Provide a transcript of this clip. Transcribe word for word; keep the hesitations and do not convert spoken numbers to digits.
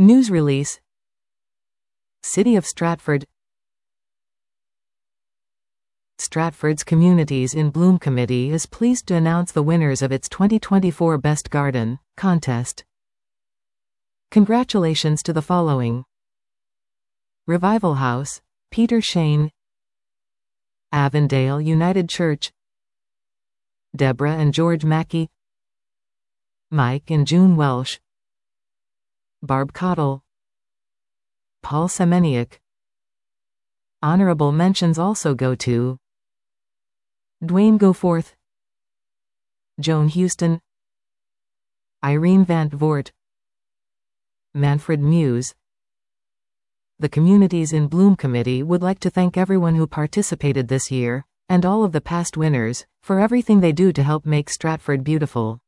News release. City of Stratford. Stratford's Communities in Bloom Committee is pleased to announce the winners of its twenty twenty-four Best Garden contest. Congratulations to the following: Revival House, Peter Shane; Avondale United Church, Deborah and George Mackey; Mike and June Welsh; Barb Cottle; Paul Semeniuk. Honorable mentions also go to Dwayne Goforth, Joan Houston, Irene Vant Voort, Manfred Muse. The Communities in Bloom Committee would like to thank everyone who participated this year, and all of the past winners, for everything they do to help make Stratford beautiful.